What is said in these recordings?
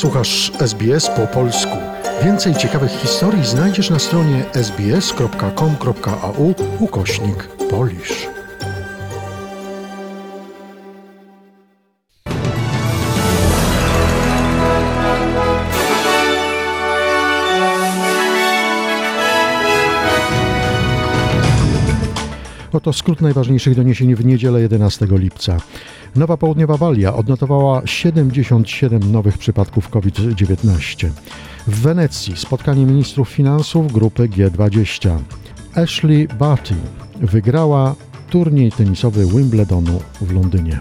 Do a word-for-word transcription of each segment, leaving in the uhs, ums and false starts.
Słuchasz S B S po polsku. Więcej ciekawych historii znajdziesz na stronie sbs.com.au ukośnik Polish. Oto skrót najważniejszych doniesień w niedzielę jedenastego lipca. Nowa Południowa Walia odnotowała siedemdziesiąt siedem nowych przypadków COVID dziewiętnaście. W Wenecji spotkanie ministrów finansów grupy G dwadzieścia. Ashley Barty wygrała turniej tenisowy Wimbledonu w Londynie.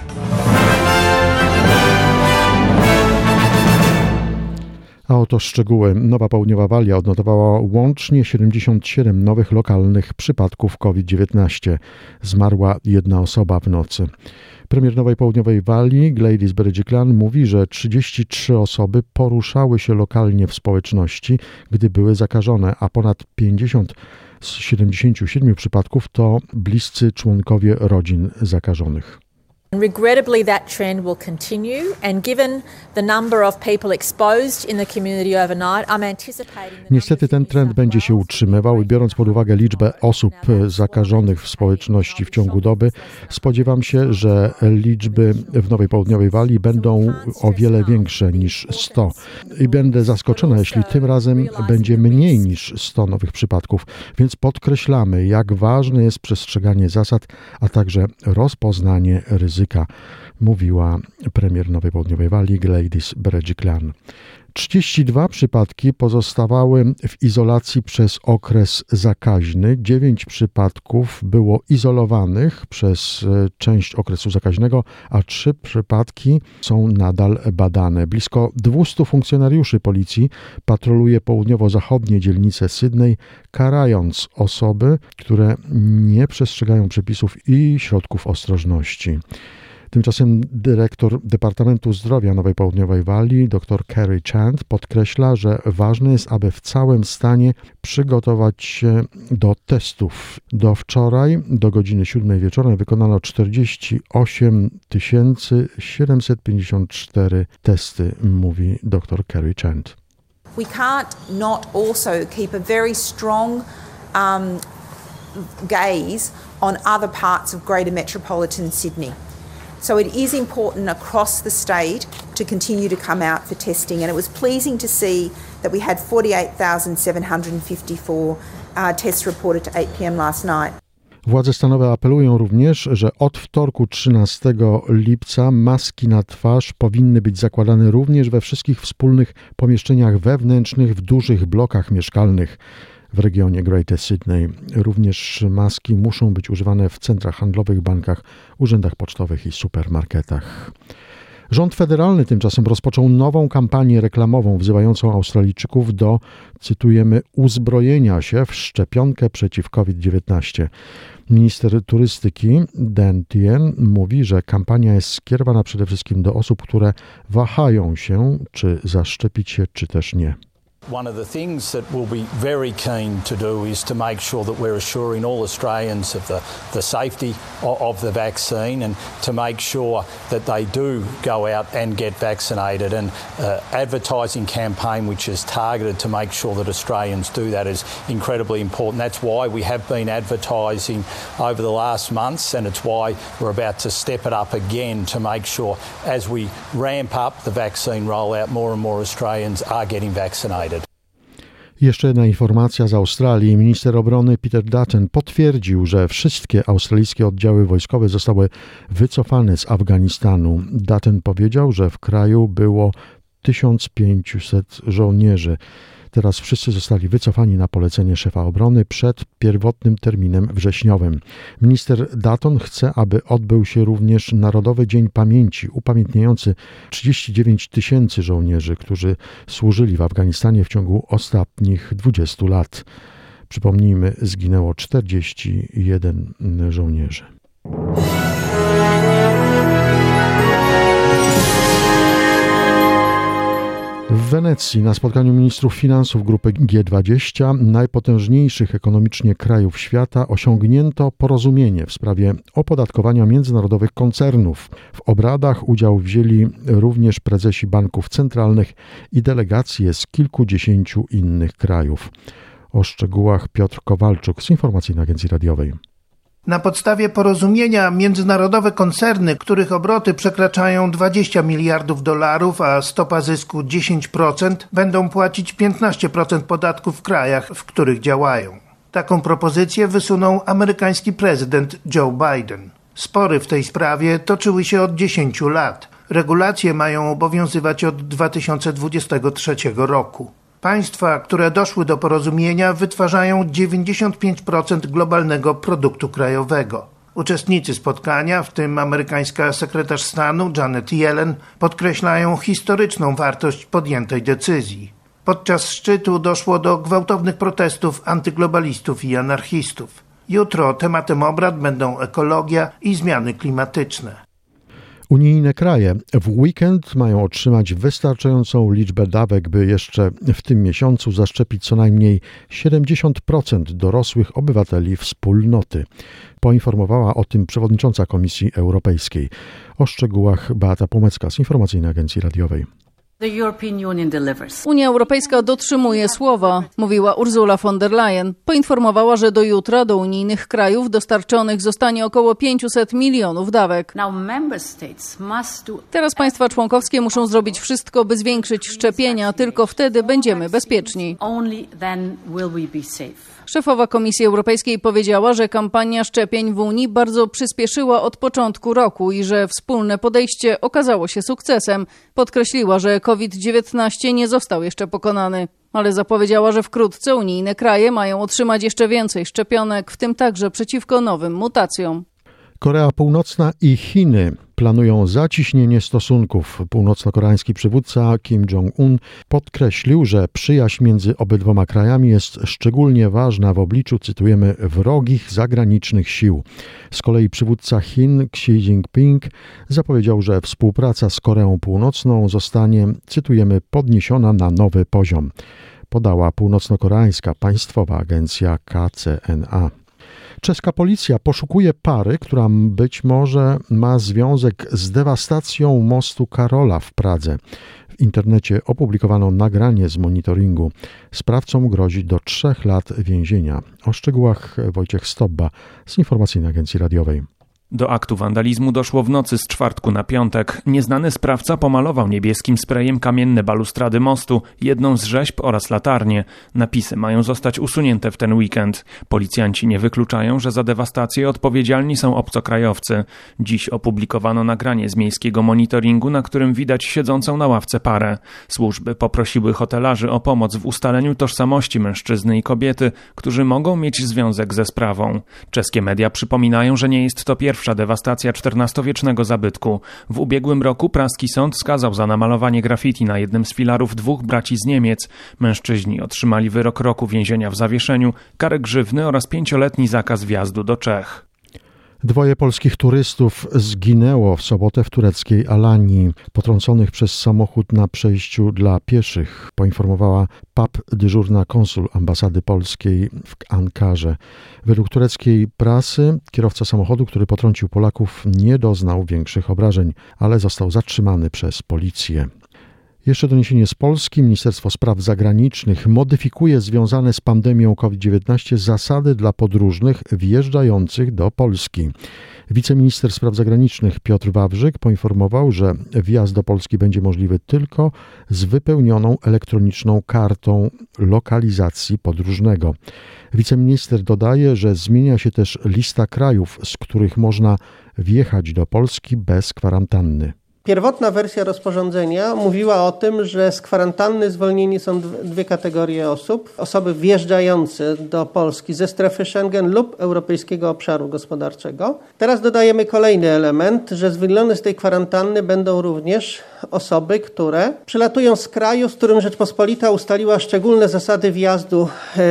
A oto szczegóły. Nowa Południowa Walia odnotowała łącznie siedemdziesiąt siedem nowych lokalnych przypadków COVID dziewiętnaście. Zmarła jedna osoba w nocy. Premier Nowej Południowej Walii, Gladys Berejiklian, mówi, że trzydzieści trzy osoby poruszały się lokalnie w społeczności, gdy były zakażone, a ponad pięćdziesiąt z siedemdziesięciu siedmiu przypadków to bliscy członkowie rodzin zakażonych. Regrettably, that trend will continue, and given the number of people exposed in the community overnight, I'm anticipating. Niestety ten trend będzie się utrzymywał i biorąc pod uwagę liczbę osób zakażonych w społeczności w ciągu doby, spodziewam się, że liczby w Nowej Południowej Walii będą o wiele większe niż sto. I będę zaskoczona, jeśli tym razem będzie mniej niż sto nowych przypadków, więc podkreślamy, jak ważne jest przestrzeganie zasad, a także rozpoznanie ryzyka, mówiła premier Nowej Południowej Walii Gladys Berejiklian. trzydzieści dwa przypadki pozostawały w izolacji przez okres zakaźny. dziewięć przypadków było izolowanych przez część okresu zakaźnego, a trzy przypadki są nadal badane. Blisko dwieście funkcjonariuszy policji patroluje południowo-zachodnie dzielnice Sydney, karając osoby, które nie przestrzegają przepisów i środków ostrożności. Tymczasem dyrektor Departamentu Zdrowia Nowej Południowej Walii, dr Kerry Chant, podkreśla, że ważne jest, aby w całym stanie przygotować się do testów. Do wczoraj, do godziny siódmej wieczorem, wykonano czterdzieści osiem tysięcy siedemset pięćdziesiąt cztery testy, mówi dr Kerry Chant. We can't not also keep a very strong um, gaze on other parts of Greater Metropolitan Sydney. So it is important across the state to continue to come out for testing, and it was pleasing to see that we had forty-eight thousand seven hundred fifty-four uh, tests reported to eight p m last night. Władze stanowe apelują również, że od wtorku trzynastego lipca maski na twarz powinny być zakładane również we wszystkich wspólnych pomieszczeniach wewnętrznych w dużych blokach mieszkalnych w regionie Greater Sydney. Również maski muszą być używane w centrach handlowych, bankach, urzędach pocztowych i supermarketach. Rząd federalny tymczasem rozpoczął nową kampanię reklamową wzywającą Australijczyków do, cytujemy, uzbrojenia się w szczepionkę przeciw COVID dziewiętnaście. Minister turystyki Dan Tehan mówi, że kampania jest skierowana przede wszystkim do osób, które wahają się, czy zaszczepić się, czy też nie. One of the things that we'll be very keen to do is to make sure that we're assuring all Australians of the, the safety of, of the vaccine, and to make sure that they do go out and get vaccinated. And uh, advertising campaign which is targeted to make sure that Australians do that is incredibly important. That's why we have been advertising over the last months, and it's why we're about to step it up again to make sure as we ramp up the vaccine rollout, more and more Australians are getting vaccinated. Jeszcze jedna informacja z Australii. Minister obrony Peter Dutton potwierdził, że wszystkie australijskie oddziały wojskowe zostały wycofane z Afganistanu. Dutton powiedział, że w kraju było tysiąc pięćset żołnierzy. Teraz wszyscy zostali wycofani na polecenie szefa obrony przed pierwotnym terminem wrześniowym. Minister Dutton chce, aby odbył się również Narodowy Dzień Pamięci, upamiętniający trzydzieści dziewięć tysięcy żołnierzy, którzy służyli w Afganistanie w ciągu ostatnich dwudziestu lat. Przypomnijmy, zginęło czterdzieści jeden żołnierzy. W Wenecji na spotkaniu ministrów finansów grupy G dwadzieścia najpotężniejszych ekonomicznie krajów świata osiągnięto porozumienie w sprawie opodatkowania międzynarodowych koncernów. W obradach udział wzięli również prezesi banków centralnych i delegacje z kilkudziesięciu innych krajów. O szczegółach Piotr Kowalczuk z Informacyjnej Agencji Radiowej. Na podstawie porozumienia międzynarodowe koncerny, których obroty przekraczają dwadzieścia miliardów dolarów, a stopa zysku dziesięć procent, będą płacić piętnaście procent podatku w krajach, w których działają. Taką propozycję wysunął amerykański prezydent Joe Biden. Spory w tej sprawie toczyły się od dziesięciu lat. Regulacje mają obowiązywać od dwa tysiące dwudziestego trzeciego roku. Państwa, które doszły do porozumienia, wytwarzają dziewięćdziesiąt pięć procent globalnego produktu krajowego. Uczestnicy spotkania, w tym amerykańska sekretarz stanu Janet Yellen, podkreślają historyczną wartość podjętej decyzji. Podczas szczytu doszło do gwałtownych protestów antyglobalistów i anarchistów. Jutro tematem obrad będą ekologia i zmiany klimatyczne. Unijne kraje w weekend mają otrzymać wystarczającą liczbę dawek, by jeszcze w tym miesiącu zaszczepić co najmniej siedemdziesiąt procent dorosłych obywateli wspólnoty. Poinformowała o tym przewodnicząca Komisji Europejskiej. O szczegółach Beata Pomecka z Informacyjnej Agencji Radiowej. Unia Europejska dotrzymuje słowa, mówiła Ursula von der Leyen. Poinformowała, że do jutra do unijnych krajów dostarczonych zostanie około pięćset milionów dawek. Teraz państwa członkowskie muszą zrobić wszystko, by zwiększyć szczepienia, tylko wtedy będziemy bezpieczni. Szefowa Komisji Europejskiej powiedziała, że kampania szczepień w Unii bardzo przyspieszyła od początku roku i że wspólne podejście okazało się sukcesem. Podkreśliła, że COVID dziewiętnaście nie został jeszcze pokonany, ale zapowiedziała, że wkrótce unijne kraje mają otrzymać jeszcze więcej szczepionek, w tym także przeciwko nowym mutacjom. Korea Północna i Chiny planują zacieśnienie stosunków. Północno-koreański przywódca Kim Jong-un podkreślił, że przyjaźń między obydwoma krajami jest szczególnie ważna w obliczu, cytujemy, wrogich zagranicznych sił. Z kolei przywódca Chin Xi Jinping zapowiedział, że współpraca z Koreą Północną zostanie, cytujemy, podniesiona na nowy poziom. Podała północno-koreańska państwowa agencja K C N A. Czeska policja poszukuje pary, która być może ma związek z dewastacją mostu Karola w Pradze. W internecie opublikowano nagranie z monitoringu. Sprawcom grozi do trzech lat więzienia. O szczegółach Wojciech Stobba z Informacyjnej Agencji Radiowej. Do aktu wandalizmu doszło w nocy z czwartku na piątek. Nieznany sprawca pomalował niebieskim sprayem kamienne balustrady mostu, jedną z rzeźb oraz latarnię. Napisy mają zostać usunięte w ten weekend. Policjanci nie wykluczają, że za dewastację odpowiedzialni są obcokrajowcy. Dziś opublikowano nagranie z miejskiego monitoringu, na którym widać siedzącą na ławce parę. Służby poprosiły hotelarzy o pomoc w ustaleniu tożsamości mężczyzny i kobiety, którzy mogą mieć związek ze sprawą. Czeskie media przypominają, że nie jest to pierwszy Pierwsza dewastacja czternastowiecznego zabytku. W ubiegłym roku praski sąd skazał za namalowanie graffiti na jednym z filarów dwóch braci z Niemiec. Mężczyźni otrzymali wyrok roku więzienia w zawieszeniu, karę grzywny oraz pięcioletni zakaz wjazdu do Czech. Dwoje polskich turystów zginęło w sobotę w tureckiej Alanii, potrąconych przez samochód na przejściu dla pieszych, poinformowała P A P dyżurna konsul ambasady polskiej w Ankarze. Według tureckiej prasy kierowca samochodu, który potrącił Polaków, nie doznał większych obrażeń, ale został zatrzymany przez policję. Jeszcze doniesienie z Polski. Ministerstwo Spraw Zagranicznych modyfikuje związane z pandemią COVID dziewiętnaście zasady dla podróżnych wjeżdżających do Polski. Wiceminister Spraw Zagranicznych Piotr Wawrzyk poinformował, że wjazd do Polski będzie możliwy tylko z wypełnioną elektroniczną kartą lokalizacji podróżnego. Wiceminister dodaje, że zmienia się też lista krajów, z których można wjechać do Polski bez kwarantanny. Pierwotna wersja rozporządzenia mówiła o tym, że z kwarantanny zwolnieni są dwie kategorie osób. Osoby wjeżdżające do Polski ze strefy Schengen lub Europejskiego Obszaru Gospodarczego. Teraz dodajemy kolejny element, że zwolnione z tej kwarantanny będą również osoby, które przylatują z kraju, z którym Rzeczpospolita ustaliła szczególne zasady wjazdu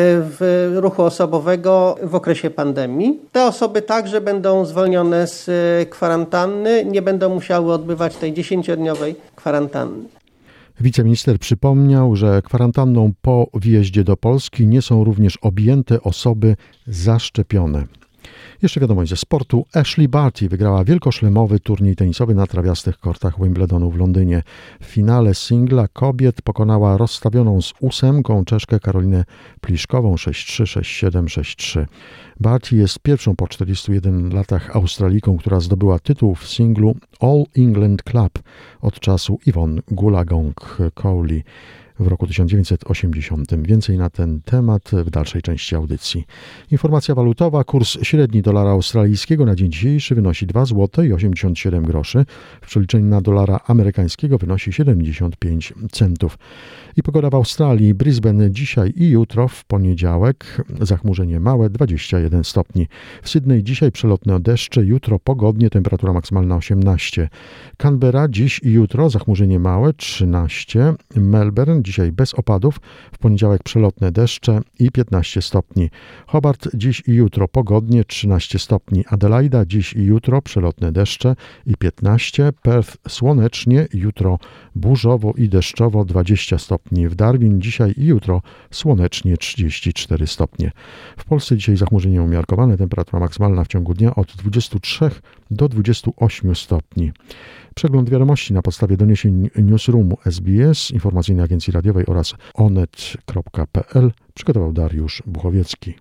w ruchu osobowego w okresie pandemii. Te osoby także będą zwolnione z kwarantanny, nie będą musiały odbywać tej dziesięciodniowej kwarantanny. Wiceminister przypomniał, że kwarantanną po wjeździe do Polski nie są również objęte osoby zaszczepione. Jeszcze wiadomość ze sportu. Ashley Barty wygrała wielkoszlemowy turniej tenisowy na trawiastych kortach Wimbledonu w Londynie. W finale singla kobiet pokonała rozstawioną z ósemką Czeszkę Karolinę Pliszkową sześć trzy, sześć siedem, sześć trzy. Barty jest pierwszą po czterdziestu jeden latach Australijką, która zdobyła tytuł w singlu All England Club od czasu Yvonne Goolagong-Cowley w roku tysiąc dziewięćset osiemdziesiątym. Więcej na ten temat w dalszej części audycji. Informacja walutowa. Kurs średni dolara australijskiego na dzień dzisiejszy wynosi dwa złote i osiemdziesiąt siedem groszy. W przeliczeniu na dolara amerykańskiego wynosi siedemdziesiąt pięć centów. I pogoda w Australii. Brisbane dzisiaj i jutro w poniedziałek. Zachmurzenie małe dwadzieścia jeden stopni. W Sydney dzisiaj przelotne deszcze. Jutro pogodnie. Temperatura maksymalna osiemnaście. Canberra dziś i jutro zachmurzenie małe trzynaście. Melbourne dzisiaj bez opadów, w poniedziałek przelotne deszcze i piętnaście stopni. Hobart dziś i jutro pogodnie trzynaście stopni. Adelaida dziś i jutro przelotne deszcze i piętnaście. Perth słonecznie, jutro burzowo i deszczowo dwadzieścia stopni. W Darwin dzisiaj i jutro słonecznie trzydzieści cztery stopnie. W Polsce dzisiaj zachmurzenie umiarkowane, temperatura maksymalna w ciągu dnia od dwudziestu trzech do dwudziestu ośmiu stopni. Przegląd wiadomości na podstawie doniesień Newsroomu S B S, informacyjnej agencji radiowej oraz onet kropka p l przygotował Dariusz Buchowiecki.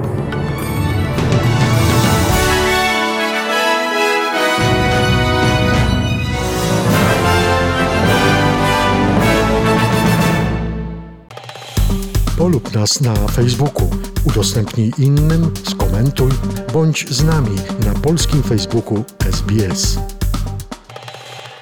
Polub nas na Facebooku, udostępnij innym, skomentuj, bądź z nami na polskim Facebooku S B S.